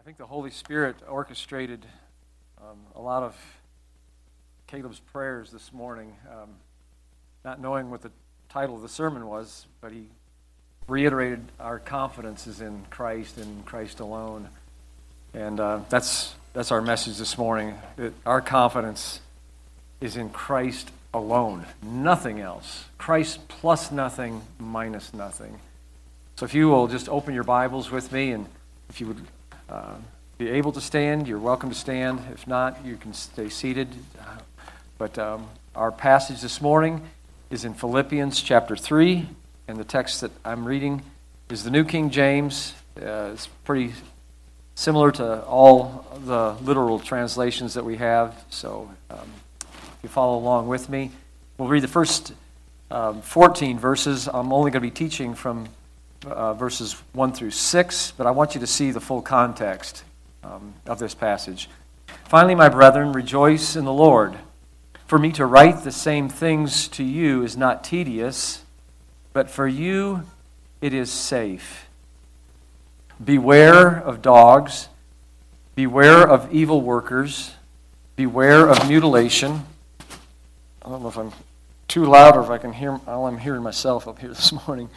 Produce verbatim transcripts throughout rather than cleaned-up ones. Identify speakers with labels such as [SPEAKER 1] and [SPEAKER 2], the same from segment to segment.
[SPEAKER 1] think the Holy Spirit orchestrated um, a lot of Caleb's prayers this morning, um, not knowing what the title of the sermon was, but he reiterated our confidence is in Christ and Christ alone. And uh, that's that's our message this morning, that our confidence is in Christ alone, nothing else. Christ plus nothing, minus nothing. So if you will just open your Bibles with me, and if you would uh, be able to stand, you're welcome to stand. If not, you can stay seated. But um, our passage this morning is in Philippians chapter three, and the text that I'm reading is the New King James. Uh, it's pretty similar to all the literal translations that we have, so um, if you follow along with me, we'll read the first um, fourteen verses. I'm only going to be teaching from uh, verses one through six, but I want you to see the full context um, of this passage. Finally, my brethren, rejoice in the Lord. For me to write the same things to you is not tedious, but for you it is safe. Beware of dogs, beware of evil workers, beware of mutilation. I don't know if I'm too loud or if I can hear, all I'm hearing myself up here this morning.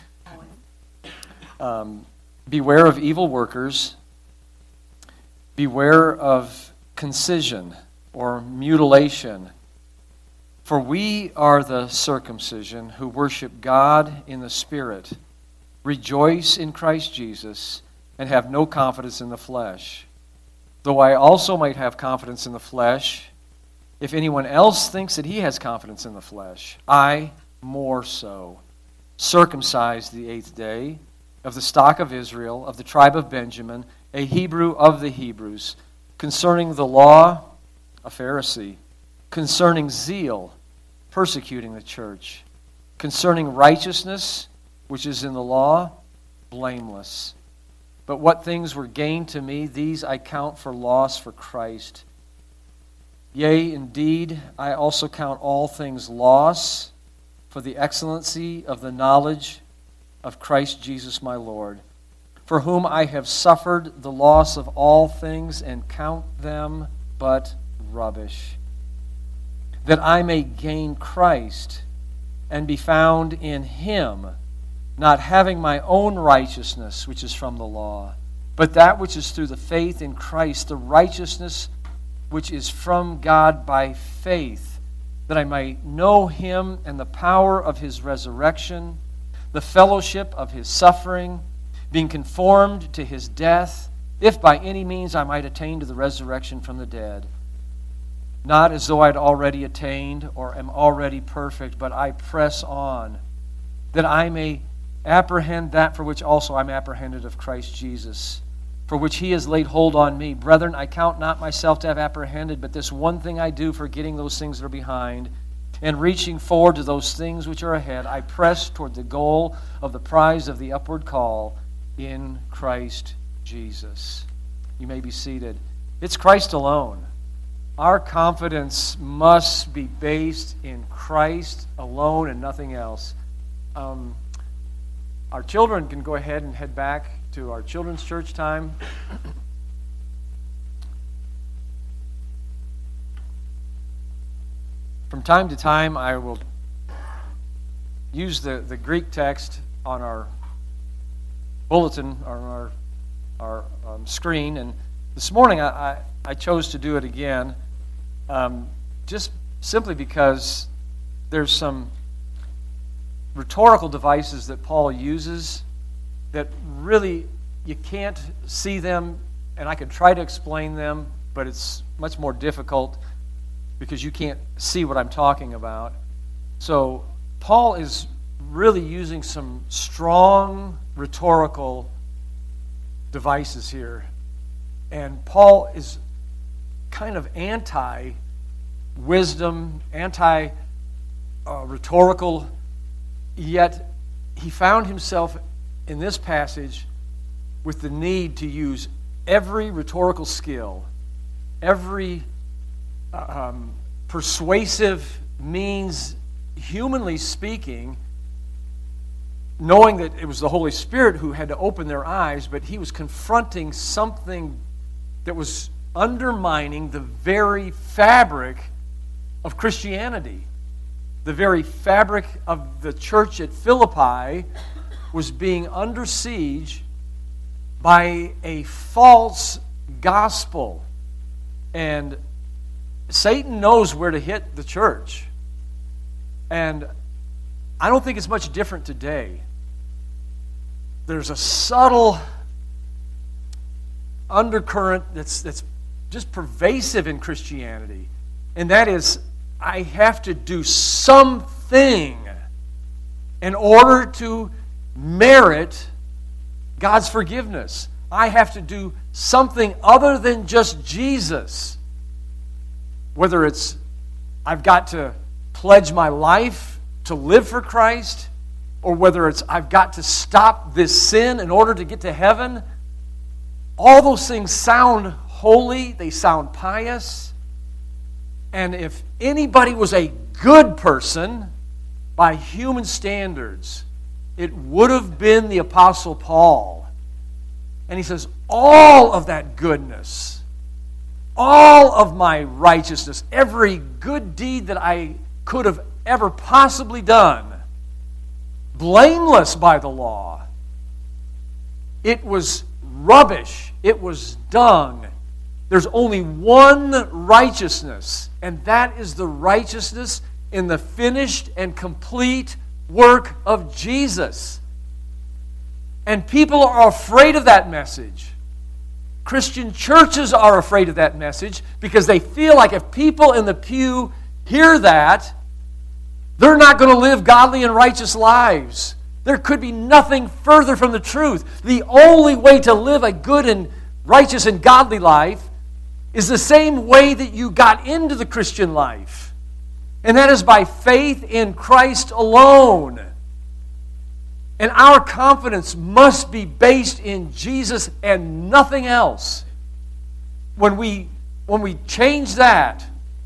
[SPEAKER 1] Um, beware of evil workers, beware of concision or mutilation. For we are the circumcision who worship God in the Spirit, rejoice in Christ Jesus, and have no confidence in the flesh. Though I also might have confidence in the flesh, if anyone else thinks that he has confidence in the flesh, I more so. Circumcised the eighth day, of the stock of Israel, of the tribe of Benjamin, a Hebrew of the Hebrews, concerning the law, a Pharisee, concerning zeal, persecuting the church, concerning righteousness, which is in the law, blameless. But what things were gained to me, these I count for loss for Christ. Yea, indeed, I also count all things loss for the excellency of the knowledge of Christ Jesus my Lord, for whom I have suffered the loss of all things and count them but rubbish, that I may gain Christ and be found in Him, not having my own righteousness, which is from the law, but that which is through the faith in Christ, the righteousness which is from God by faith, that I might know Him and the power of His resurrection, the fellowship of His suffering, being conformed to His death, if by any means I might attain to the resurrection from the dead. Not as though I had already attained or am already perfect, but I press on, that I may apprehend that for which also I'm apprehended of Christ Jesus, for which He has laid hold on me. Brethren, I count not myself to have apprehended, but this one thing I do, forgetting those things that are behind, and reaching forward to those things which are ahead, I press toward the goal of the prize of the upward call in Christ Jesus. You may be seated. It's Christ alone. Our confidence must be based in Christ alone and nothing else. Um, our children can go ahead and head back to our children's church time. From time to time, I will use the, the Greek text on our bulletin, or on our, our um, screen, and this morning I, I, I chose to do it again, um, just simply because there's some rhetorical devices that Paul uses that really you can't see them, and I could try to explain them, but it's much more difficult because you can't see what I'm talking about. So Paul is really using some strong rhetorical devices here. And Paul is kind of anti-wisdom, anti-rhetorical, yet he found himself in this passage with the need to use every rhetorical skill, every Um, persuasive means, humanly speaking, knowing that it was the Holy Spirit who had to open their eyes, but he was confronting something that was undermining the very fabric of Christianity. The very fabric of the church at Philippi was being under siege by a false gospel. And Satan knows where to hit the church. And I don't think it's much different today. There's a subtle undercurrent that's that's just pervasive in Christianity. And that is, I have to do something in order to merit God's forgiveness. I have to do something other than just Jesus. Whether it's I've got to pledge my life to live for Christ, or whether it's I've got to stop this sin in order to get to heaven. All those things sound holy, they sound pious. And if anybody was a good person by human standards, it would have been the Apostle Paul. And he says, all of that goodness, all of my righteousness, every good deed that I could have ever possibly done, blameless by the law, it was rubbish. It was dung. There's only one righteousness, and that is the righteousness in the finished and complete work of Jesus. And people are afraid of that message. Christian churches are afraid of that message because they feel like if people in the pew hear that, they're not going to live godly and righteous lives. There could be nothing further from the truth. The only way to live a good and righteous and godly life is the same way that you got into the Christian life. And that is by faith in Christ alone. And our confidence must be based in Jesus and nothing else. When we, when we change that,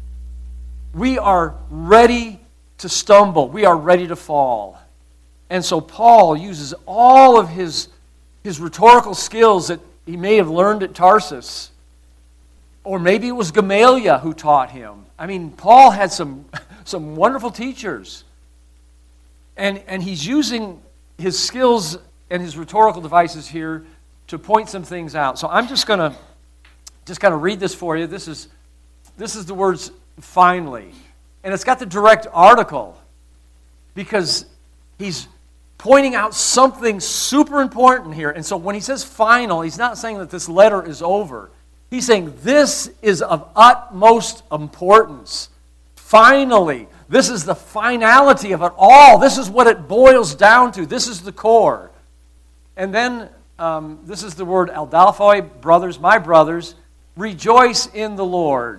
[SPEAKER 1] we are ready to stumble. We are ready to fall. And so Paul uses all of his, his rhetorical skills that he may have learned at Tarsus. Or maybe it was Gamaliel who taught him. I mean, Paul had some, some wonderful teachers. And, and he's using his skills and his rhetorical devices here to point some things out. So I'm just going to just kind of read this for you. This is, this is the words finally. And it's got the direct article because he's pointing out something super important here. And so when he says final, he's not saying that this letter is over. He's saying this is of utmost importance. Finally, this is the finality of it all. This is what it boils down to. This is the core. And then um, this is the word Adelphoi, brothers, my brothers, rejoice in the Lord.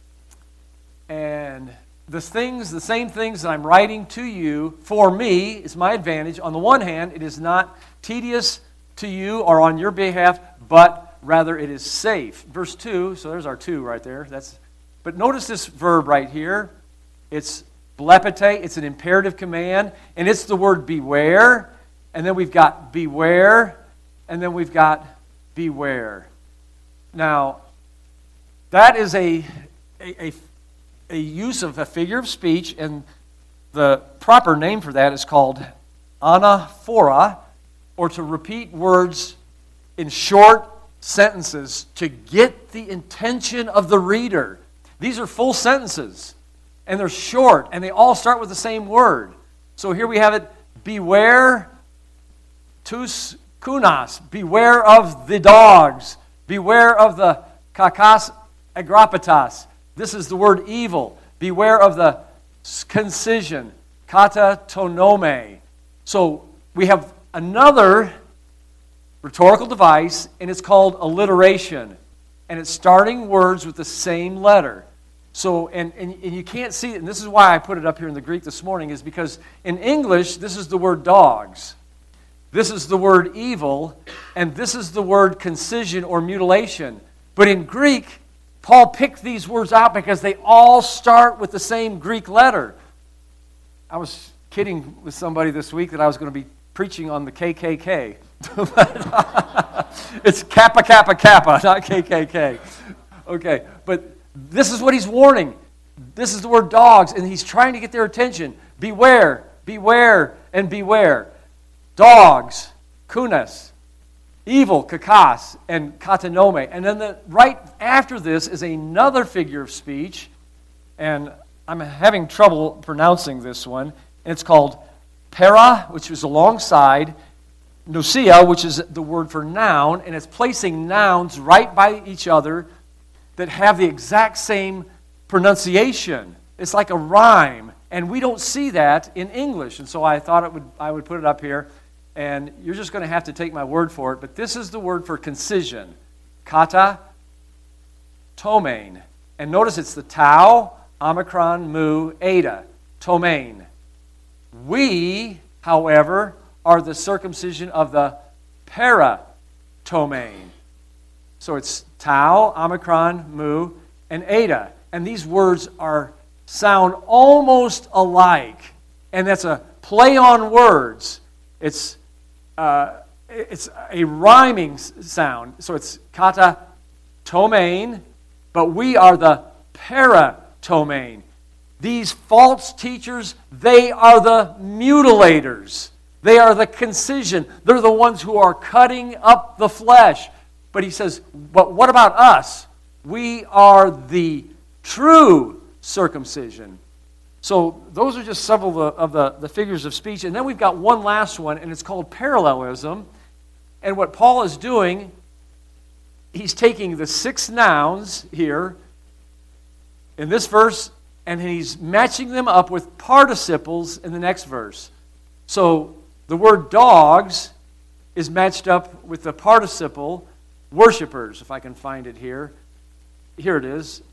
[SPEAKER 1] And the things, the same things that I'm writing to you, for me, is my advantage. On the one hand, it is not tedious to you or on your behalf, but rather it is safe. Verse two, so there's our two right there. That's. But notice this verb right here. It's blepete, it's an imperative command, and it's the word beware, and then we've got beware, and then we've got beware. Now, that is a, a, a, a use of a figure of speech, and the proper name for that is called anaphora, or to repeat words in short sentences to get the intention of the reader. These are full sentences, and they're short, and they all start with the same word. So here we have it, beware tus kunas, beware of the dogs, beware of the kakas agrapatas. This is the word evil. Beware of the concision, kata tonome. So we have another rhetorical device, and it's called alliteration. And it's starting words with the same letter. So, and, and, and you can't see it, and this is why I put it up here in the Greek this morning, is because in English, this is the word dogs. This is the word evil, and this is the word concision or mutilation. But in Greek, Paul picked these words out because they all start with the same Greek letter. I was kidding with somebody this week that I was going to be preaching on the K K K. It's Kappa, Kappa, Kappa, not K K K. Okay, but this is what he's warning. This is the word dogs, and he's trying to get their attention. Beware, beware, and beware. Dogs, kunas, evil, kakas, and katanome. And then the, right after this is another figure of speech, and I'm having trouble pronouncing this one. And it's called para, which is alongside, nousia, which is the word for noun, and it's placing nouns right by each other that have the exact same pronunciation. It's like a rhyme, and we don't see that in English. And so I thought it would I would put it up here, and you're just going to have to take my word for it. But this is the word for concision, kata tomain. And notice it's the tau, omicron, mu, eta, tomain. We, however, are the circumcision of the paratomain. So it's tau, omicron, mu, and eta. And these words are sound almost alike. And that's a play on words. It's uh, it's a rhyming sound. So it's kata tomain, but we are the paratomain. These false teachers, they are the mutilators. They are the concision. They're the ones who are cutting up the flesh. But he says, but what about us? We are the true circumcision. So those are just several of, the, of the, the figures of speech. And then we've got one last one, and it's called parallelism. And what Paul is doing, he's taking the six nouns here in this verse, and he's matching them up with participles in the next verse. So the word dogs is matched up with the participle worshipers, if I can find it here. Here it is,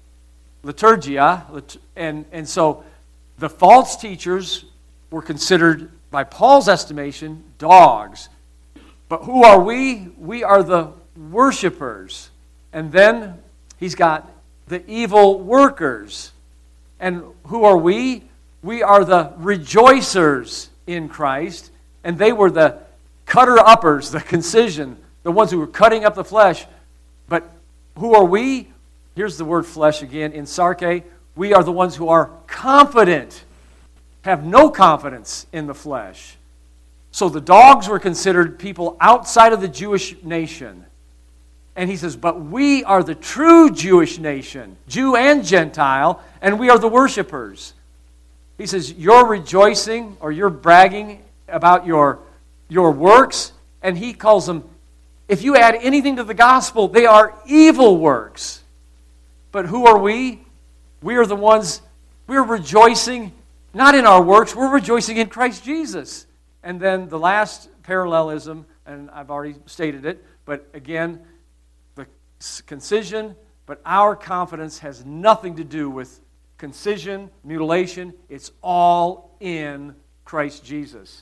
[SPEAKER 1] liturgia. And, and so the false teachers were considered, by Paul's estimation, dogs. But who are we? We are the worshipers. And then he's got the evil workers. And who are we? We are the rejoicers in Christ. And they were the cutter-uppers, the concision, the ones who were cutting up the flesh. But who are we? Here's the word flesh again, in sarke. We are the ones who are confident, have no confidence in the flesh. So the dogs were considered people outside of the Jewish nation. And he says, but we are the true Jewish nation, Jew and Gentile, and we are the worshipers. He says, you're rejoicing or you're bragging about your, your works, and he calls them, if you add anything to the gospel, they are evil works. But who are we? We are the ones, we're rejoicing, not in our works, we're rejoicing in Christ Jesus. And then the last parallelism, and I've already stated it, but again, the concision, but our confidence has nothing to do with concision, mutilation. It's all in Christ Jesus.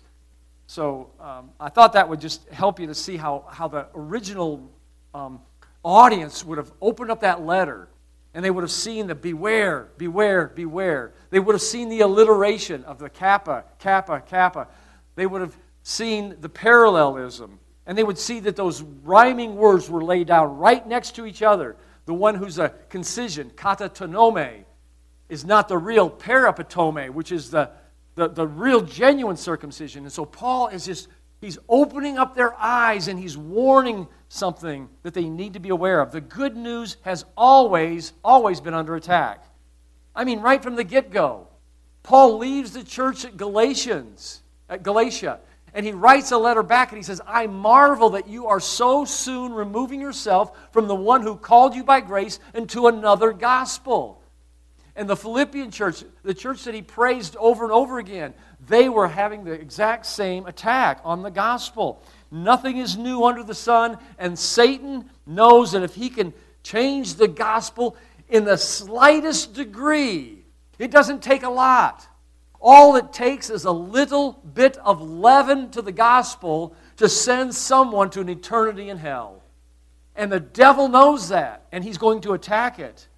[SPEAKER 1] So um, I thought that would just help you to see how, how the original um, audience would have opened up that letter, and they would have seen the beware, beware, beware. They would have seen the alliteration of the kappa, kappa, kappa. They would have seen the parallelism, and they would see that those rhyming words were laid down right next to each other. The one who's a concision, katatonome, is not the real parapatome, which is the, the, the real genuine circumcision. And so Paul is just, he's opening up their eyes, and he's warning something that they need to be aware of. The good news has always, always been under attack. I mean, right from the get-go. Paul leaves the church at Galatians, at Galatia, and he writes a letter back, and he says, I marvel that you are so soon removing yourself from the one who called you by grace into another gospel. And the Philippian church, the church that he praised over and over again, they were having the exact same attack on the gospel. Nothing is new under the sun, and Satan knows that if he can change the gospel in the slightest degree, it doesn't take a lot. All it takes is a little bit of leaven to the gospel to send someone to an eternity in hell. And the devil knows that, and he's going to attack it.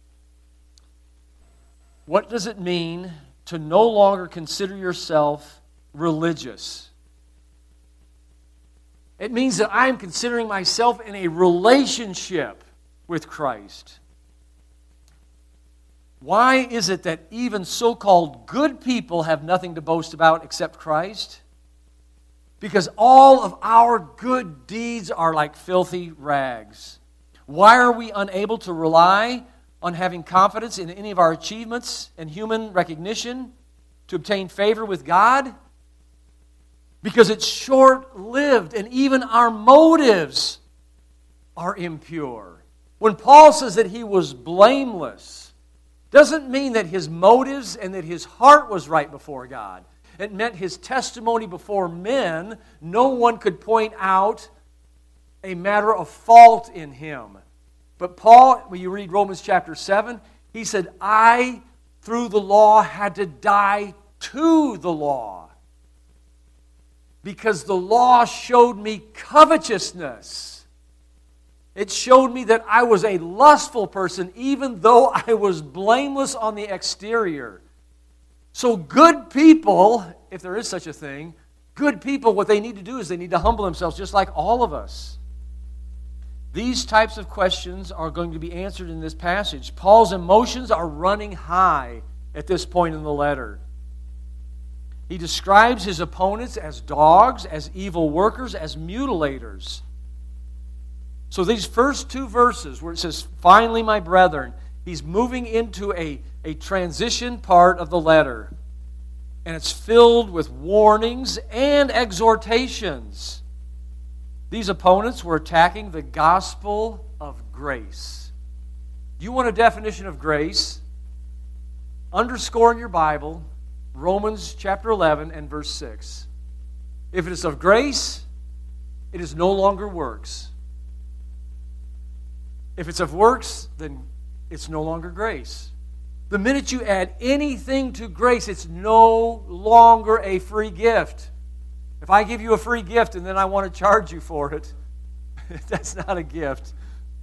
[SPEAKER 1] What does it mean to no longer consider yourself religious? It means that I am considering myself in a relationship with Christ. Why is it that even so-called good people have nothing to boast about except Christ? Because all of our good deeds are like filthy rags. Why are we unable to rely on having confidence in any of our achievements and human recognition to obtain favor with God? Because it's short-lived, and even our motives are impure. When Paul says that he was blameless, doesn't mean that his motives and that his heart was right before God. It meant his testimony before men, no one could point out a matter of fault in him. But Paul, when you read Romans chapter seven, he said, I, through the law, had to die to the law. Because the law showed me covetousness. It showed me that I was a lustful person, even though I was blameless on the exterior. So good people, if there is such a thing, good people, what they need to do is they need to humble themselves, just like all of us. These types of questions are going to be answered in this passage. Paul's emotions are running high at this point in the letter. He describes his opponents as dogs, as evil workers, as mutilators. So these first two verses where it says, finally, my brethren, he's moving into a, a transition part of the letter. And it's filled with warnings and exhortations. These opponents were attacking the gospel of grace. You want a definition of grace? Underscore in your Bible, Romans chapter eleven and verse six. If it is of grace, it is no longer works. If it's of works, then it's no longer grace. The minute you add anything to grace, it's no longer a free gift. If I give you a free gift and then I want to charge you for it, that's not a gift.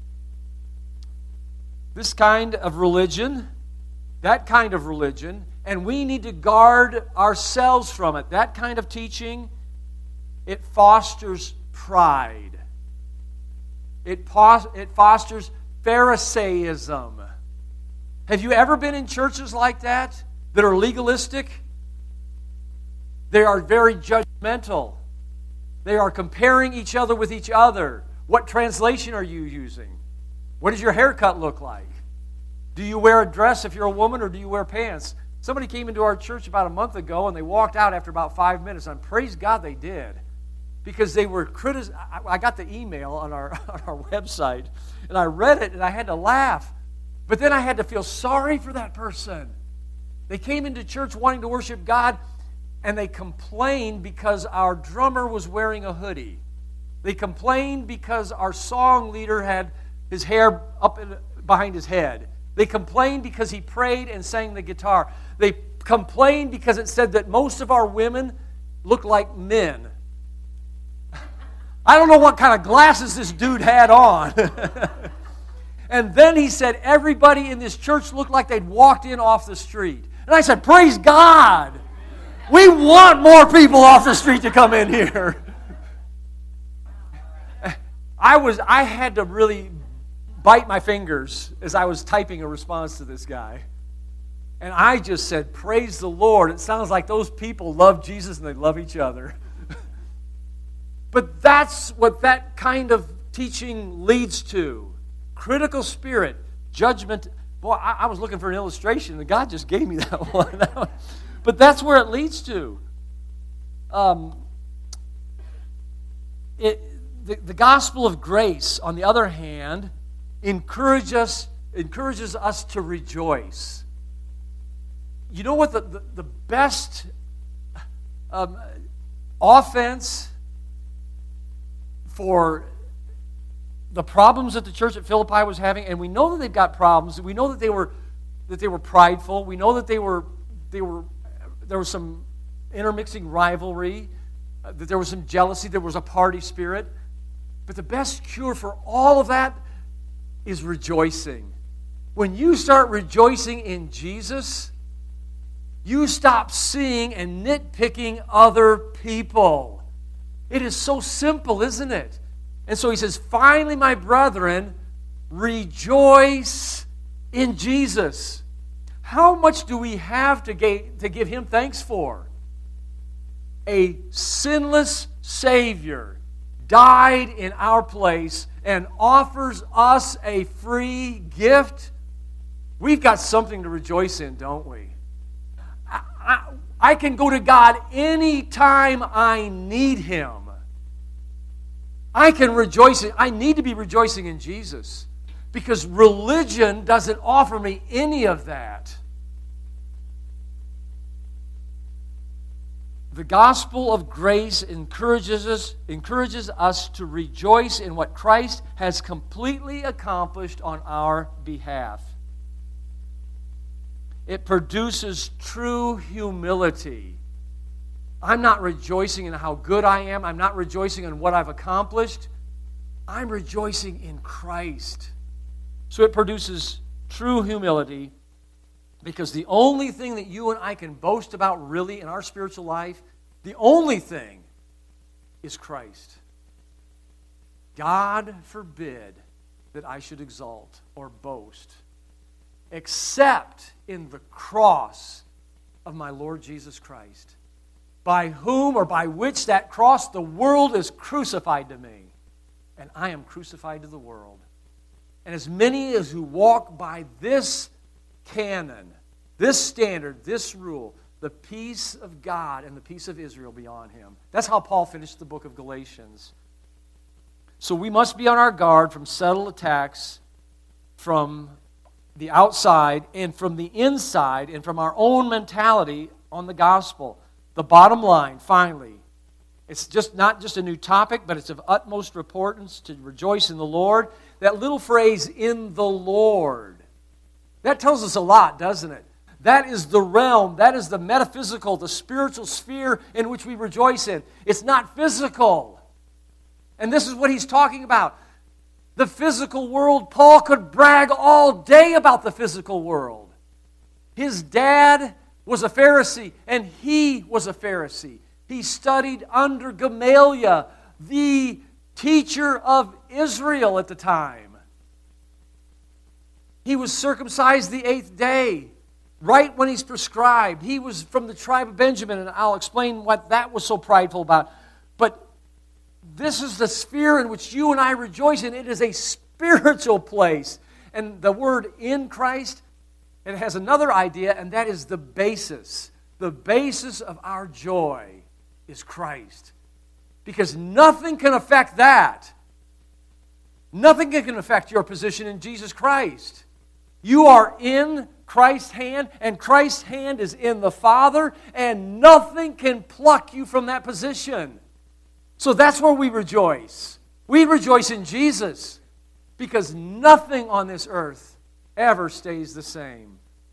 [SPEAKER 1] This kind of religion, that kind of religion, and we need to guard ourselves from it. That kind of teaching, it fosters pride. It, pos- it fosters Pharisaism. Have you ever been in churches like that, that are legalistic? They are very judgmental. They are comparing each other with each other. What translation are you using? What does your haircut look like? Do you wear a dress if you're a woman, or do you wear pants? Somebody came into our church about a month ago, and they walked out after about five minutes, and praise God they did. Because they were criticized. I got the email on our, on our website, and I read it, and I had to laugh. But then I had to feel sorry for that person. They came into church wanting to worship God, and they complained because our drummer was wearing a hoodie. They complained because our song leader had his hair up in, behind his head. They complained because he prayed and sang the guitar. They complained because it said that most of our women look like men. I don't know what kind of glasses this dude had on. And then he said everybody in this church looked like they'd walked in off the street. And I said, praise God. We want more people off the street to come in here. I was I had to really bite my fingers as I was typing a response to this guy. And I just said, praise the Lord. It sounds like those people love Jesus and they love each other. But that's what that kind of teaching leads to. Critical spirit, judgment. Boy, I, I was looking for an illustration, and God just gave me that one. But that's where it leads to. Um, it, the, the gospel of grace, on the other hand, encourage us, encourages us to rejoice. You know what the, the, the best um, offense for the problems that the church at Philippi was having, and we know that they've got problems. We know that they were that they were prideful. We know that they were they were there was some intermixing rivalry, uh, that there was some jealousy, there was a party spirit. But the best cure for all of that is rejoicing. When you start rejoicing in Jesus, you stop seeing and nitpicking other people. It is so simple, isn't it? And so he says, finally, my brethren, rejoice in Jesus. How much do we have to give him thanks for? A sinless Savior died in our place and offers us a free gift. We've got something to rejoice in, don't we? I, I, I can go to God anytime I need Him. I can rejoice in, I need to be rejoicing in Jesus, because religion doesn't offer me any of that. The gospel of grace encourages us, encourages us to rejoice in what Christ has completely accomplished on our behalf. It produces true humility. I'm not rejoicing in how good I am. I'm not rejoicing in what I've accomplished. I'm rejoicing in Christ. So it produces true humility, because the only thing that you and I can boast about really in our spiritual life, the only thing, is Christ. God forbid that I should exalt or boast, except in the cross of my Lord Jesus Christ, by whom or by which that cross the world is crucified to me, and I am crucified to the world. And as many as who walk by this canon, this standard, this rule, the peace of God and the peace of Israel be on him. That's how Paul finished the book of Galatians. So we must be on our guard from subtle attacks from the outside and from the inside and from our own mentality on the gospel. The bottom line, finally, it's just not just a new topic, but it's of utmost importance to rejoice in the Lord. That little phrase, in the Lord, that tells us a lot, doesn't it? That is the realm, that is the metaphysical, the spiritual sphere in which we rejoice in. It's not physical. And this is what he's talking about. The physical world, Paul could brag all day about the physical world. His dad was a Pharisee, and he was a Pharisee. He studied under Gamaliel, the teacher of Israel at the time. He was circumcised the eighth day, right when he's prescribed. He was from the tribe of Benjamin, and I'll explain what that was so prideful about. But this is the sphere in which you and I rejoice in. It is a spiritual place. And the word in Christ, it has another idea, and that is the basis. The basis of our joy is Christ. Because nothing can affect that. Nothing can affect your position in Jesus Christ. You are in Christ's hand, and Christ's hand is in the Father, and nothing can pluck you from that position. So that's where we rejoice. We rejoice in Jesus, because nothing on this earth ever stays the same.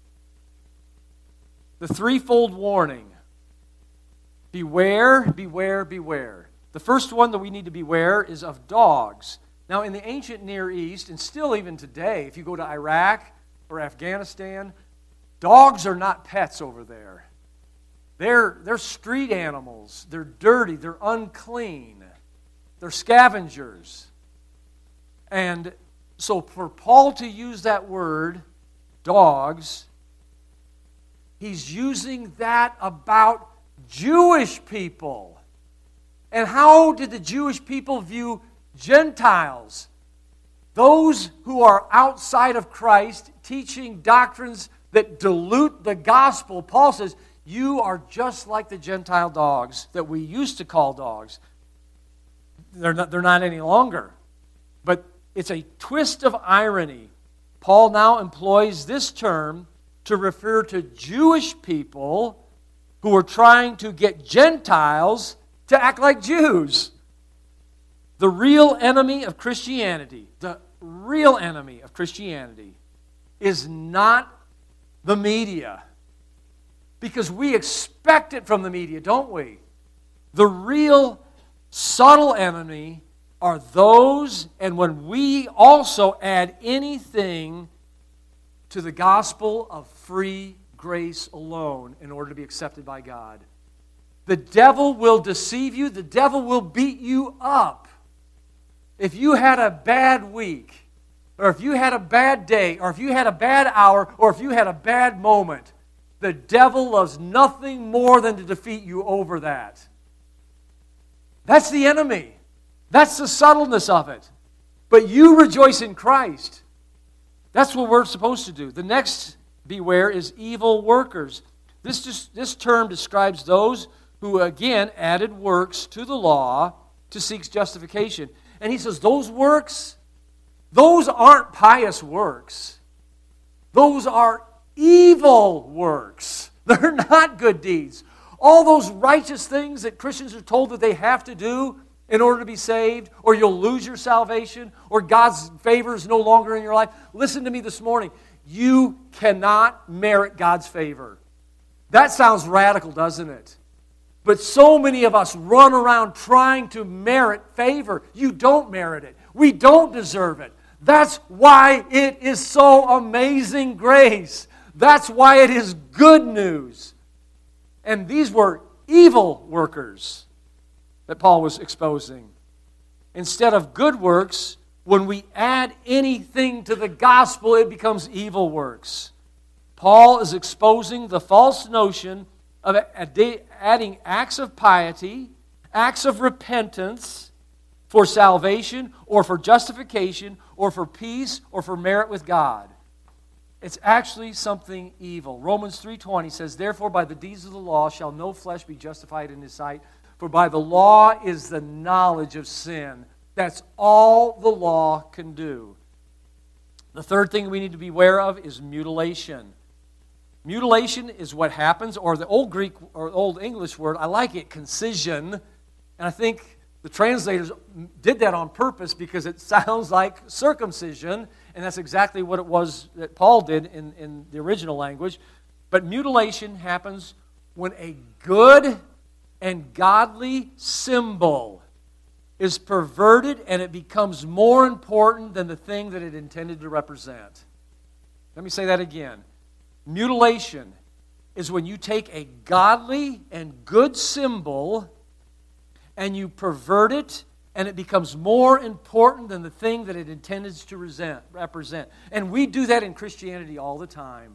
[SPEAKER 1] The threefold warning: beware, beware, beware. The first one that we need to beware is of dogs. Now, in the ancient Near East, and still even today, if you go to Iraq or Afghanistan, dogs are not pets over there. They're, they're street animals. They're dirty. They're unclean. They're scavengers. And so for Paul to use that word, dogs, he's using that about Jewish people. And how did the Jewish people view Gentiles? Those who are outside of Christ, teaching doctrines that dilute the gospel. Paul says, you are just like the Gentile dogs that we used to call dogs. They're not, they're not any longer. But it's a twist of irony. Paul now employs this term to refer to Jewish people who are trying to get Gentiles to act like Jews. The real enemy of Christianity, the real enemy of Christianity is not the media. Because we expect it from the media, don't we? The real subtle enemy are those, and when we also add anything to the gospel of free grace alone in order to be accepted by God. The devil will deceive you. The devil will beat you up. If you had a bad week, or if you had a bad day, or if you had a bad hour, or if you had a bad moment, the devil loves nothing more than to defeat you over that. That's the enemy. That's the subtleness of it. But you rejoice in Christ. That's what we're supposed to do. The next beware is evil workers. This, just, this term describes those who, again, added works to the law to seek justification. And he says, those works, those aren't pious works. Those are evil works. They're not good deeds. All those righteous things that Christians are told that they have to do in order to be saved, or you'll lose your salvation, or God's favor is no longer in your life. Listen to me this morning. You cannot merit God's favor. That sounds radical, doesn't it? But so many of us run around trying to merit favor. You don't merit it. We don't deserve it. That's why it is so amazing grace. That's why it is good news. And these were evil workers that Paul was exposing. Instead of good works, when we add anything to the gospel, it becomes evil works. Paul is exposing the false notion of adding acts of piety, acts of repentance for salvation or for justification or for peace or for merit with God. It's actually something evil. Romans three twenty says, therefore by the deeds of the law shall no flesh be justified in his sight, for by the law is the knowledge of sin. That's all the law can do. The third thing we need to be aware of is mutilation. Mutilation is what happens, or the old Greek or old English word, I like it, concision. And I think the translators did that on purpose because it sounds like circumcision, and that's exactly what it was that Paul did in, in the original language. But mutilation happens when a good and godly symbol is perverted and it becomes more important than the thing that it intended to represent. Let me say that again. Mutilation is when you take a godly and good symbol and you pervert it and it becomes more important than the thing that it intended to resent, represent. And we do that in Christianity all the time.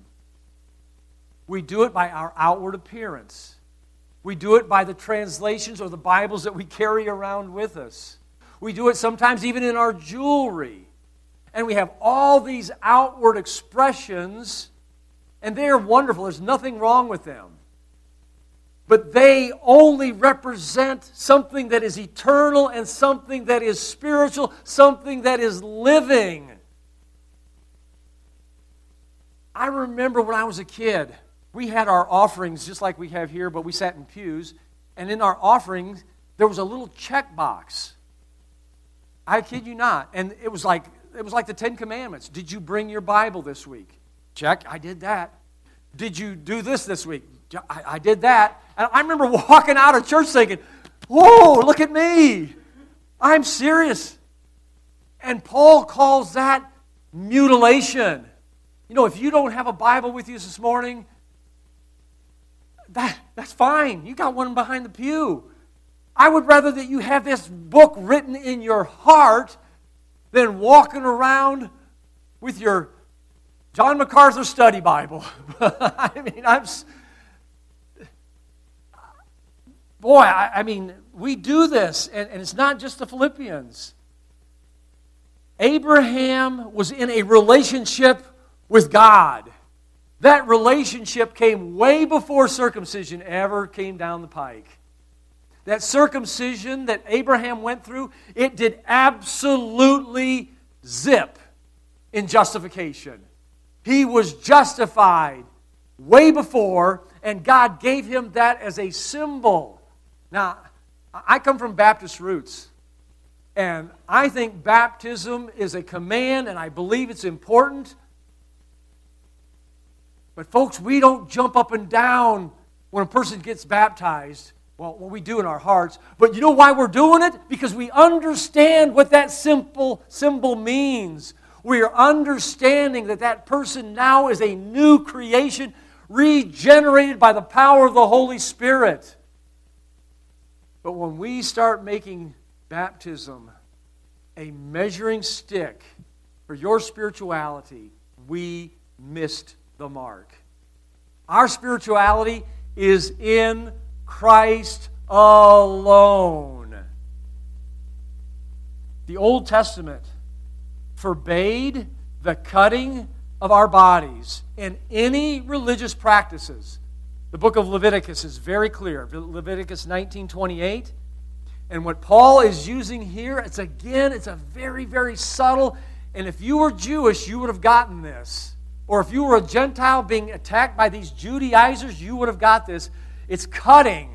[SPEAKER 1] We do it by our outward appearance. We do it by the translations or the Bibles that we carry around with us. We do it sometimes even in our jewelry. And we have all these outward expressions, and they are wonderful. There's nothing wrong with them. But they only represent something that is eternal and something that is spiritual, something that is living. I remember when I was a kid, we had our offerings just like we have here, but we sat in pews. And in our offerings, there was a little check box. I kid you not. And it was like it was like the Ten Commandments. Did you bring your Bible this week? Check, I did that. Did you do this this week? I, I did that. And I remember walking out of church thinking, whoa, look at me. I'm serious. And Paul calls that mutilation. You know, if you don't have a Bible with you this morning, That, that's fine. You got one behind the pew. I would rather that you have this book written in your heart than walking around with your John MacArthur study Bible. I mean, I'm... Boy, I, I mean, we do this, and, and it's not just the Philippians. Abraham was in a relationship with God. That relationship came way before circumcision ever came down the pike. That circumcision that Abraham went through, it did absolutely zip in justification. He was justified way before, and God gave him that as a symbol. Now, I come from Baptist roots, and I think baptism is a command, and I believe it's important. But folks, we don't jump up and down when a person gets baptized. Well, what we do in our hearts. But you know why we're doing it? Because we understand what that simple symbol means. We are understanding that that person now is a new creation, regenerated by the power of the Holy Spirit. But when we start making baptism a measuring stick for your spirituality, we missed the mark. Our spirituality is in Christ alone. The Old Testament forbade the cutting of our bodies in any religious practices. The book of Leviticus is very clear. Leviticus nineteen twenty-eight. And what Paul is using here, it's again, it's a very, very subtle, and if you were Jewish, you would have gotten this. Or if you were a Gentile being attacked by these Judaizers, you would have got this. It's cutting.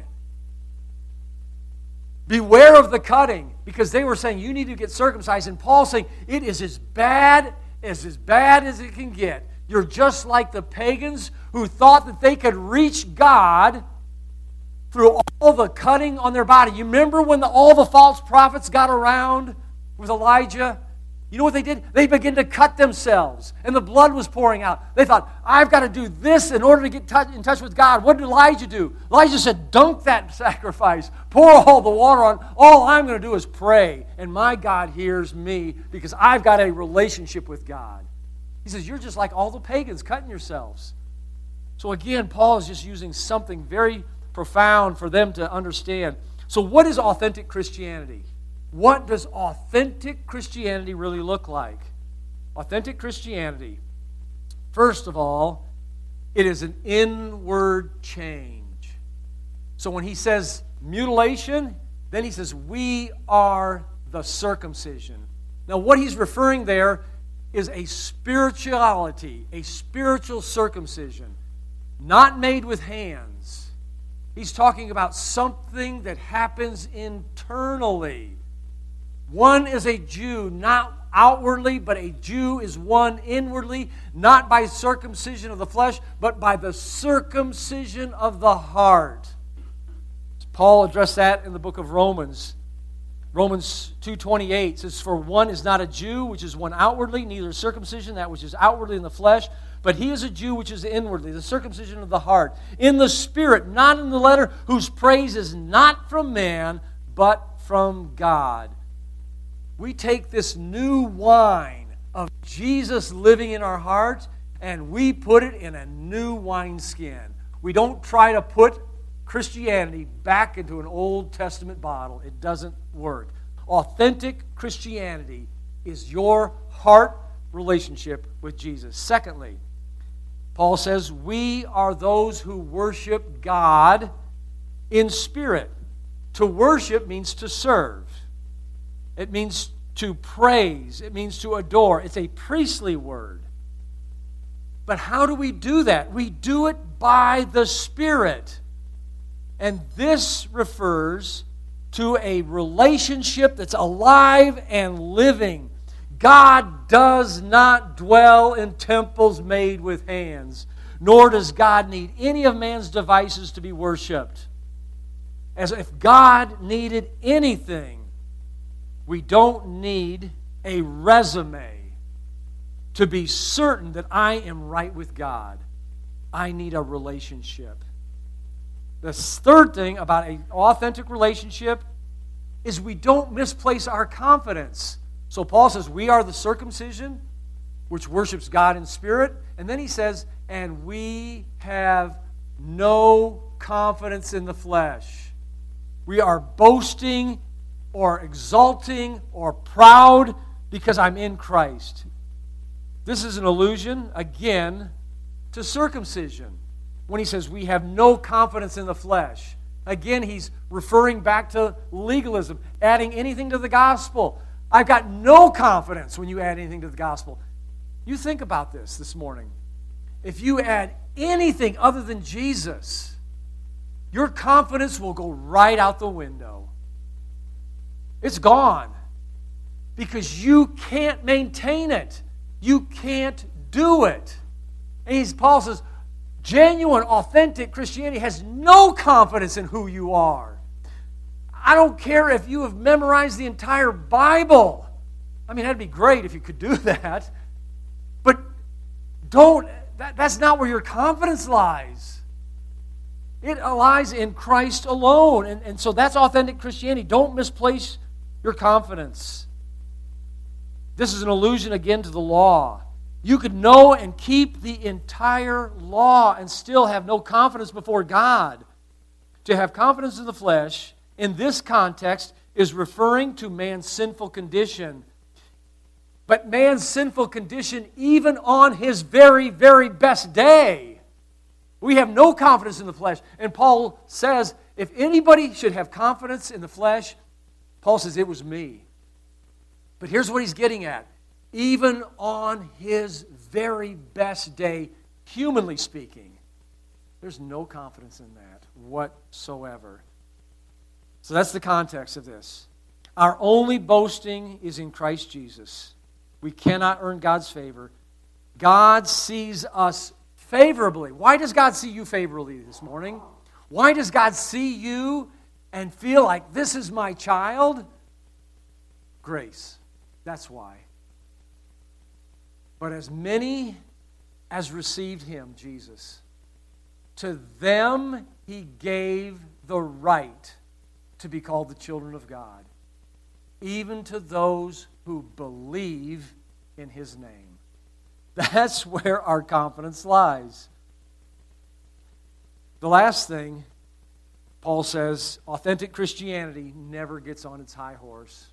[SPEAKER 1] Beware of the cutting, because they were saying you need to get circumcised, and Paul's saying it is as bad as as bad as it can get. You're just like the pagans who thought that they could reach God through all the cutting on their body. You remember when the, all the false prophets got around with Elijah? You know what they did? They began to cut themselves, and the blood was pouring out. They thought, I've got to do this in order to get touch, in touch with God. What did Elijah do? Elijah said, dunk that sacrifice. Pour all the water on. All I'm going to do is pray, and my God hears me because I've got a relationship with God. He says, you're just like all the pagans cutting yourselves. So again, Paul is just using something very profound for them to understand. So what is authentic Christianity? What does authentic Christianity really look like? Authentic Christianity, first of all, it is an inward change. So when he says mutilation, then he says we are the circumcision. Now what he's referring there is a spirituality, a spiritual circumcision, not made with hands. He's talking about something that happens internally. One is a Jew, not outwardly, but a Jew is one inwardly, not by circumcision of the flesh, but by the circumcision of the heart. Paul addressed that in the book of Romans. Romans two twenty-eight says, for one is not a Jew, which is one outwardly, neither is circumcision, that which is outwardly in the flesh, but he is a Jew which is inwardly, the circumcision of the heart, in the spirit, not in the letter, whose praise is not from man, but from God. We take this new wine of Jesus living in our heart and we put it in a new wineskin. We don't try to put Christianity back into an Old Testament bottle. It doesn't work. Authentic Christianity is your heart relationship with Jesus. Secondly, Paul says we are those who worship God in spirit. To worship means to serve. It means to praise. It means to adore. It's a priestly word. But how do we do that? We do it by the Spirit. And this refers to a relationship that's alive and living. God does not dwell in temples made with hands, nor does God need any of man's devices to be worshipped. As if God needed anything, we don't need a resume to be certain that I am right with God. I need a relationship. The third thing about an authentic relationship is we don't misplace our confidence. So Paul says we are the circumcision, which worships God in spirit. And then he says, and we have no confidence in the flesh. We are boasting or exulting or proud because I'm in Christ. This is an allusion, again, to circumcision. When he says we have no confidence in the flesh. Again, he's referring back to legalism, adding anything to the gospel. I've got no confidence when you add anything to the gospel. You think about this this morning. If you add anything other than Jesus, your confidence will go right out the window. It's gone. Because you can't maintain it. You can't do it. And he's, Paul says, genuine, authentic Christianity has no confidence in who you are. I don't care if you have memorized the entire Bible. I mean, that'd be great if you could do that. But don't, that, that's not where your confidence lies. It lies in Christ alone. And, and so that's authentic Christianity. Don't misplace your confidence. This is an allusion again to the law. You could know and keep the entire law and still have no confidence before God. To have confidence in the flesh, in this context, is referring to man's sinful condition. But man's sinful condition even on his very, very best day. We have no confidence in the flesh. And Paul says, if anybody should have confidence in the flesh, Paul says, it was me. But here's what he's getting at. Even on his very best day, humanly speaking, there's no confidence in that whatsoever. So that's the context of this. Our only boasting is in Christ Jesus. We cannot earn God's favor. God sees us favorably. Why does God see you favorably this morning? Why does God see you and feel like this is my child? Grace. That's why. But as many as received him, Jesus, to them he gave the right to be called the children of God, even to those who believe in his name. That's where our confidence lies. The last thing, Paul says, authentic Christianity never gets on its high horse.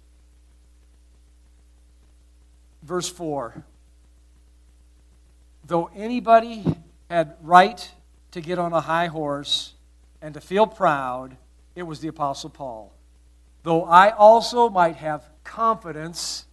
[SPEAKER 1] Verse four. Though anybody had right to get on a high horse and to feel proud, it was the Apostle Paul. Though I also might have confidence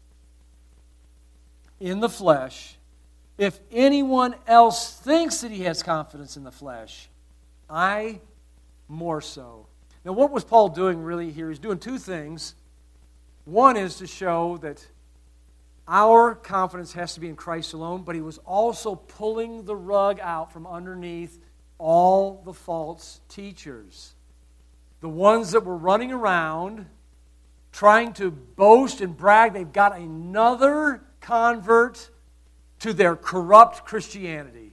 [SPEAKER 1] in the flesh, if anyone else thinks that he has confidence in the flesh, I more so. Now, what was Paul doing really here? He's doing two things. One is to show that our confidence has to be in Christ alone, but he was also pulling the rug out from underneath all the false teachers. The ones that were running around trying to boast and brag they've got another convert to their corrupt Christianity.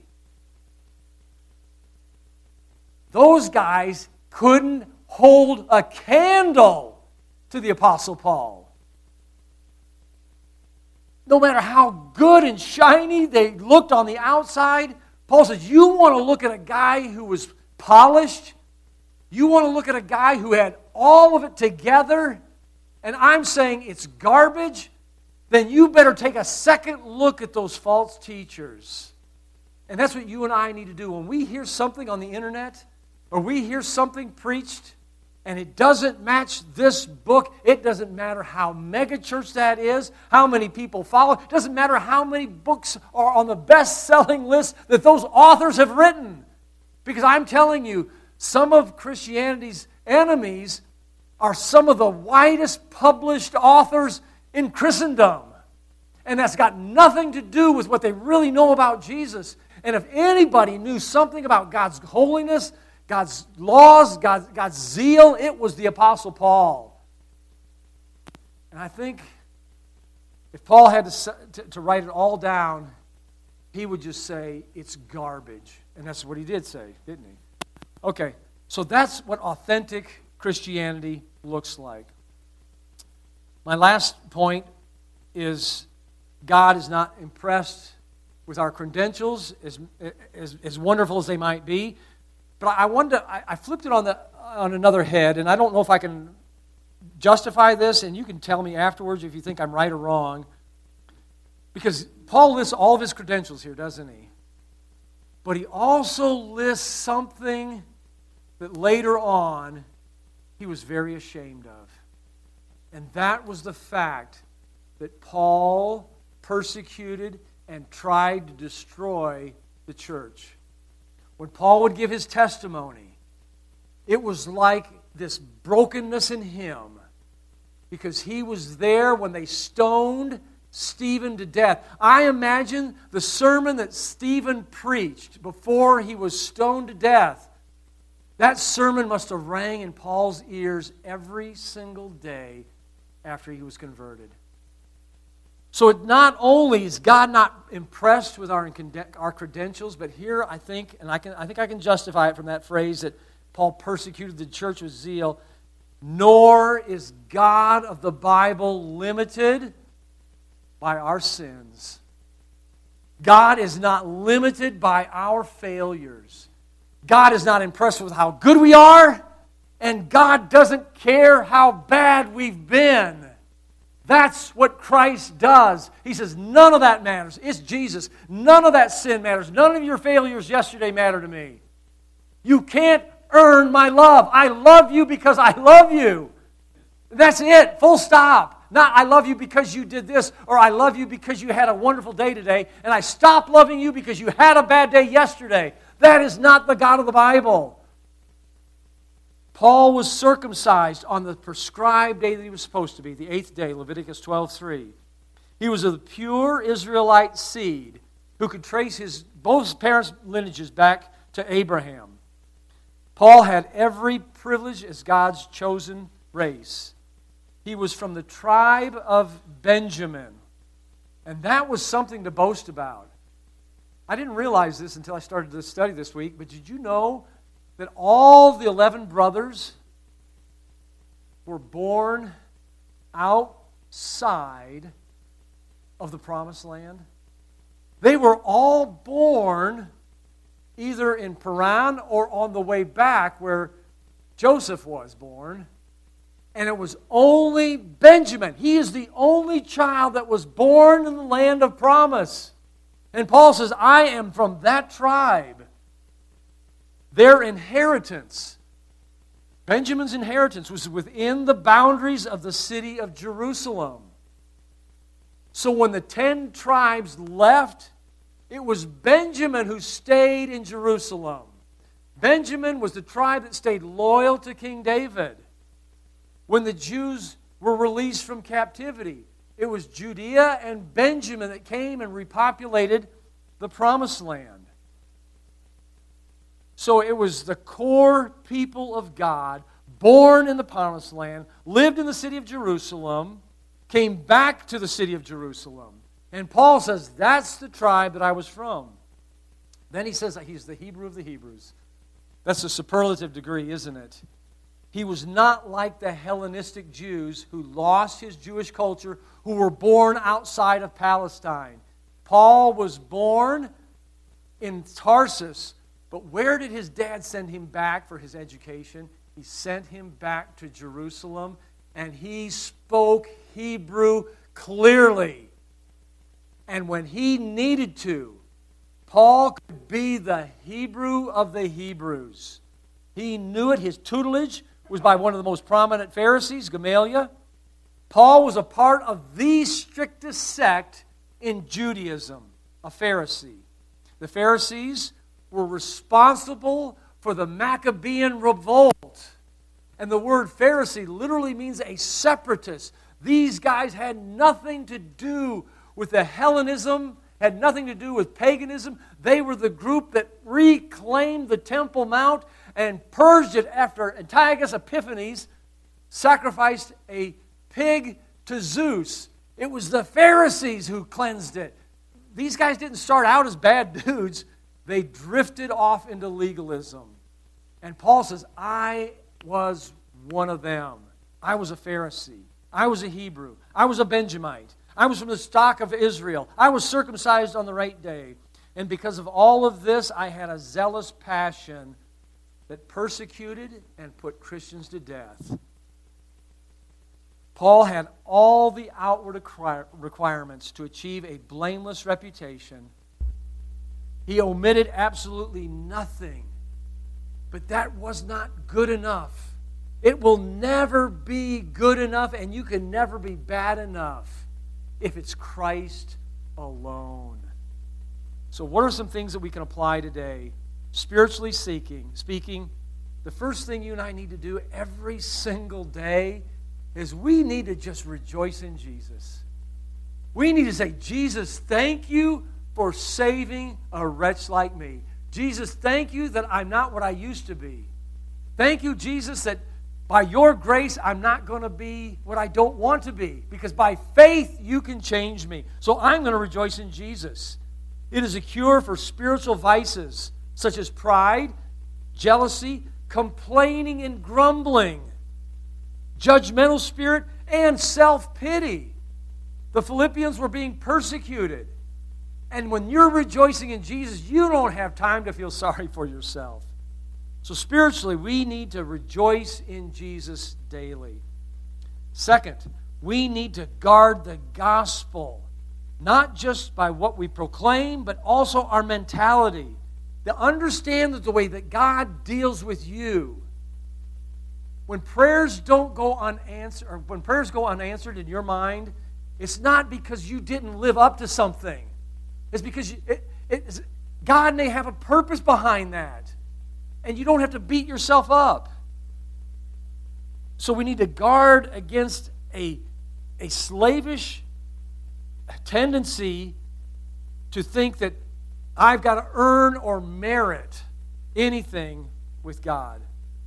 [SPEAKER 1] Those guys couldn't hold a candle to the Apostle Paul. No matter how good and shiny they looked on the outside, Paul says, you want to look at a guy who was polished? You want to look at a guy who had all of it together? And I'm saying it's garbage? Then you better take a second look at those false teachers. And that's what you and I need to do. When we hear something on the internet, or we hear something preached, and it doesn't match this book, it doesn't matter how megachurch that is, how many people follow, it doesn't matter how many books are on the best-selling list that those authors have written. Because I'm telling you, some of Christianity's enemies are some of the widest published authors in Christendom. And that's got nothing to do with what they really know about Jesus. And if anybody knew something about God's holiness, God's laws, God's, God's zeal, it was the Apostle Paul. And I think if Paul had to, to, to write it all down, he would just say, it's garbage. And that's what he did say, didn't he? Okay, so that's what authentic Christianity looks like. My last point is God is not impressed with our credentials, as, as, as wonderful as they might be. But I wanted to, I, I flipped it on the on another head, and I don't know if I can justify this, and you can tell me afterwards if you think I'm right or wrong. Because Paul lists all of his credentials here, doesn't he? But he also lists something that later on he was very ashamed of. And that was the fact that Paul persecuted and tried to destroy the church. When Paul would give his testimony, it was like this brokenness in him because he was there when they stoned Stephen to death. I imagine the sermon that Stephen preached before he was stoned to death. That sermon must have rang in Paul's ears every single day after he was converted. So it not only is God not impressed with our, our credentials, but here I think, and I can I think I can justify it from that phrase, that Paul persecuted the church with zeal. Nor is God of the Bible limited by our sins. God is not limited by our failures. God is not impressed with how good we are, and God doesn't care how bad we've been. That's what Christ does. He says, none of that matters. It's Jesus. None of that sin matters. None of your failures yesterday matter to me. You can't earn my love. I love you because I love you. That's it. Full stop. Not I love you because you did this, or I love you because you had a wonderful day today, and I stop loving you because you had a bad day yesterday. That is not the God of the Bible. Paul was circumcised on the prescribed day that he was supposed to be, the eighth day, Leviticus twelve three. He was of the pure Israelite seed who could trace his both parents' lineages back to Abraham. Paul had every privilege as God's chosen race. He was from the tribe of Benjamin, and that was something to boast about. I didn't realize this until I started this study this week, but did you know that all the eleven brothers were born outside of the Promised Land? They were all born either in Paran or on the way back where Joseph was born. And it was only Benjamin. He is the only child that was born in the land of promise. And Paul says, I am from that tribe. Their inheritance, Benjamin's inheritance, was within the boundaries of the city of Jerusalem. So when the ten tribes left, it was Benjamin who stayed in Jerusalem. Benjamin was the tribe that stayed loyal to King David. When the Jews were released from captivity, it was Judea and Benjamin that came and repopulated the Promised Land. So it was the core people of God, born in the Promised Land, lived in the city of Jerusalem, came back to the city of Jerusalem. And Paul says, that's the tribe that I was from. Then he says that he's the Hebrew of the Hebrews. That's a superlative degree, isn't it? He was not like the Hellenistic Jews who lost his Jewish culture, who were born outside of Palestine. Paul was born in Tarsus, but where did his dad send him back for his education? He sent him back to Jerusalem, and he spoke Hebrew clearly. And when he needed to, Paul could be the Hebrew of the Hebrews. He knew it. His tutelage was by one of the most prominent Pharisees, Gamaliel. Paul was a part of the strictest sect in Judaism, a Pharisee. The Pharisees were responsible for the Maccabean revolt. And the word Pharisee literally means a separatist. These guys had nothing to do with the Hellenism, had nothing to do with paganism. They were the group that reclaimed the Temple Mount and purged it after Antiochus Epiphanes sacrificed a pig to Zeus. It was the Pharisees who cleansed it. These guys didn't start out as bad dudes. They drifted off into legalism. And Paul says, I was one of them. I was a Pharisee. I was a Hebrew. I was a Benjamite. I was from the stock of Israel. I was circumcised on the right day. And because of all of this, I had a zealous passion that persecuted and put Christians to death. Paul had all the outward requirements to achieve a blameless reputation. He omitted absolutely nothing. But that was not good enough. It will never be good enough, and you can never be bad enough if it's Christ alone. So what are some things that we can apply today? Spiritually seeking, speaking, the first thing you and I need to do every single day is we need to just rejoice in Jesus. We need to say, Jesus, thank you for saving a wretch like me. Jesus, thank you that I'm not what I used to be. Thank you, Jesus, that by your grace, I'm not going to be what I don't want to be, because by faith, you can change me. So I'm going to rejoice in Jesus. It is a cure for spiritual vices, such as pride, jealousy,
[SPEAKER 2] complaining and grumbling, judgmental spirit, and self-pity. The Philippians were being persecuted. And when you're rejoicing in Jesus, you don't have time to feel sorry for yourself. So spiritually, we need to rejoice in Jesus daily. Second, we need to guard the gospel, not just by what we proclaim, but also our mentality. To understand that the way that God deals with you, when prayers don't go unanswered, or when prayers go unanswered in your mind, it's not because you didn't live up to something. It's because you, it, it's, God may have a purpose behind that. And you don't have to beat yourself up. So we need to guard against a, a slavish tendency to think that I've got to earn or merit anything with God.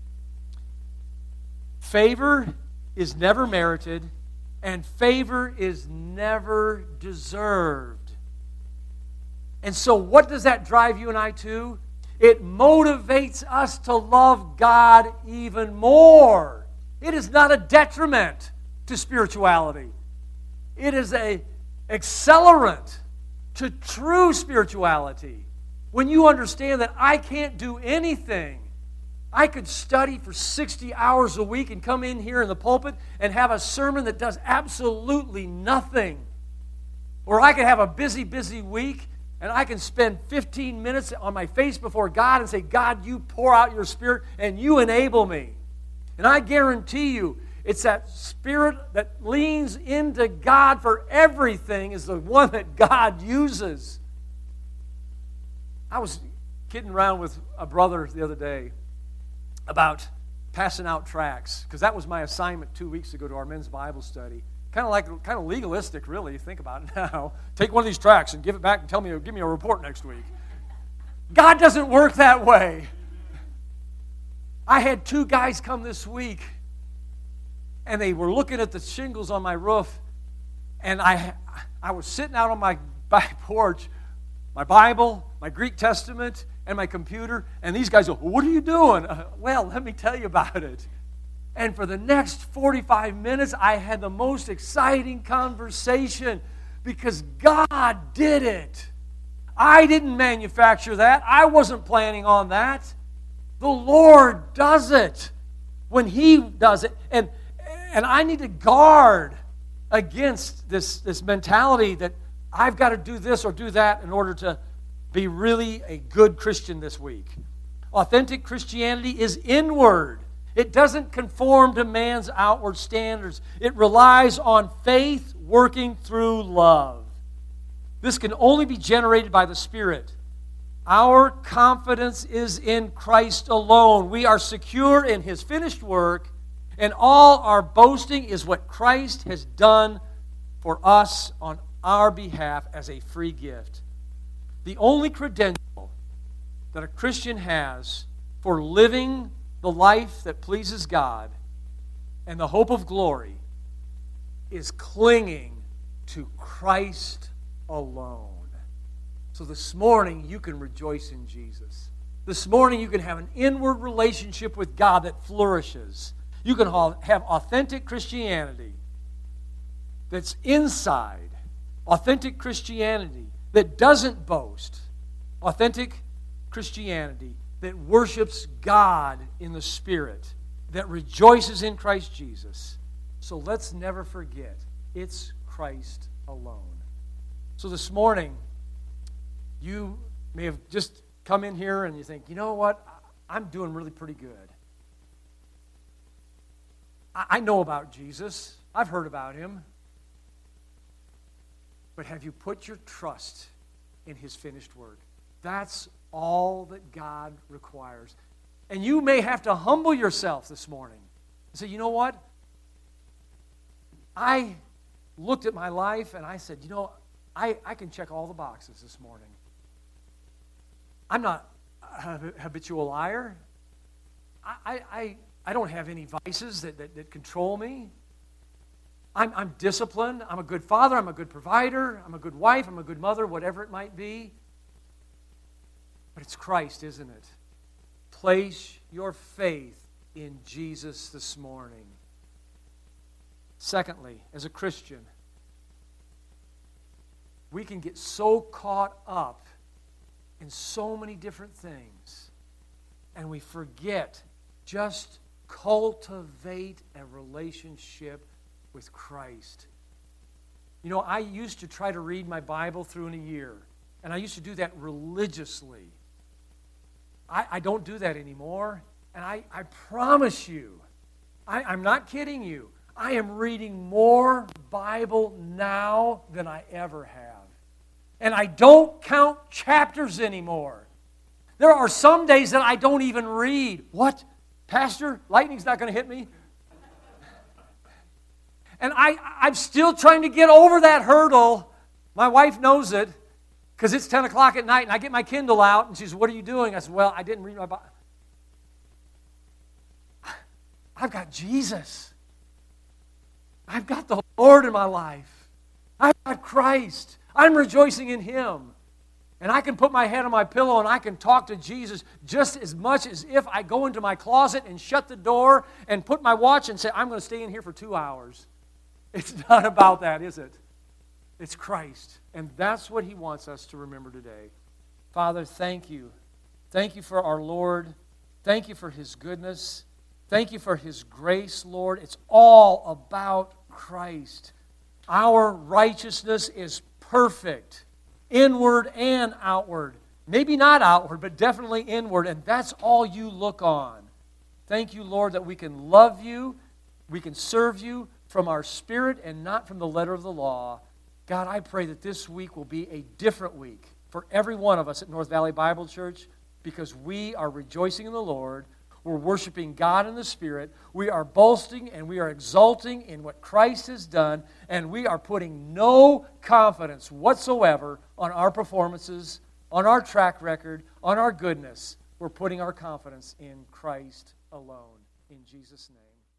[SPEAKER 2] Favor is never merited, and favor is never deserved. And so what does that drive you and I to? It motivates us to love God even more. It is not a detriment to spirituality. It is an accelerant to true spirituality. When you understand that I can't do anything, I could study for sixty hours a week and come in here in the pulpit and have a sermon that does absolutely nothing. Or I could have a busy, busy week and I can spend fifteen minutes on my face before God and say, God, you pour out your Spirit and you enable me. And I guarantee you, it's that spirit that leans into God for everything is the one that God uses. I was kidding around with a brother the other day about passing out tracts, because that was my assignment two weeks ago to our men's Bible study. Kind of like, kind of legalistic, really. Think about it now. Take one of these tracts and give it back and tell me, give me a report next week. God doesn't work that way. I had two guys come this week, and they were looking at the shingles on my roof, and I, I was sitting out on my back porch, my Bible, my Greek Testament, and my computer, and these guys go, what are you doing? Uh, well, let me tell you about it. And for the next forty-five minutes, I had the most exciting conversation because God did it. I didn't manufacture that. I wasn't planning on that. The Lord does it when He does it. And, and I need to guard against this, this mentality that I've got to do this or do that in order to be really a good Christian this week. Authentic Christianity is inward. It doesn't conform to man's outward standards. It relies on faith working through love. This can only be generated by the Spirit. Our confidence is in Christ alone. We are secure in His finished work, and all our boasting is what Christ has done for us on our behalf as a free gift. The only credential that a Christian has for living the life that pleases God and the hope of glory is clinging to Christ alone. So this morning you can rejoice in Jesus. This morning you can have an inward relationship with God that flourishes. You can have authentic Christianity that's inside. Authentic Christianity that doesn't boast. Authentic Christianity that worships God in the Spirit, that rejoices in Christ Jesus. So let's never forget, it's Christ alone. So this morning, you may have just come in here and you think, you know what, I'm doing really pretty good. I know about Jesus. I've heard about Him. But have you put your trust in His finished work? That's all that God requires. And you may have to humble yourself this morning and say, you know what? I looked at my life and I said, you know, I, I can check all the boxes this morning. I'm not a habitual liar. I, I, I don't have any vices that, that, that control me. I'm, I'm disciplined. I'm a good father. I'm a good provider. I'm a good wife. I'm a good mother, whatever it might be. But it's Christ, isn't it? place your faith in Jesus this morning. Secondly, as a Christian, we can get so caught up in so many different things, and we forget just cultivate a relationship with Christ. You know, I used to try to read my Bible through in a year, and I used to do that religiously. I, I don't do that anymore, and I, I promise you, I, I'm not kidding you, I am reading more Bible now than I ever have. And I don't count chapters anymore. There are some days that I don't even read. What? Pastor, lightning's not going to hit me? And I, I'm still trying to get over that hurdle. My wife knows it because it's ten o'clock at night and I get my Kindle out and she says, what are you doing? I said, well, I didn't read my Bible. I've got Jesus. I've got the Lord in my life. I've got Christ. I'm rejoicing in Him. And I can put my head on my pillow and I can talk to Jesus just as much as if I go into my closet and shut the door and put my watch and say, I'm going to stay in here for two hours. It's not about that, is it? It's Christ. And that's what He wants us to remember today. Father, thank you. Thank you for our Lord. Thank you for His goodness. Thank you for His grace, Lord. It's all about Christ. Our righteousness is perfect, inward and outward. Maybe not outward, but definitely inward, and that's all you look on. Thank you, Lord, that we can love you, we can serve you from our spirit and not from the letter of the law. God, I pray that this week will be a different week for every one of us at North Valley Bible Church because we are rejoicing in the Lord. We're worshiping God in the Spirit. We are boasting and we are exulting in what Christ has done, and we are putting no confidence whatsoever on our performances, on our track record, on our goodness. We're putting our confidence in Christ alone. In Jesus' name.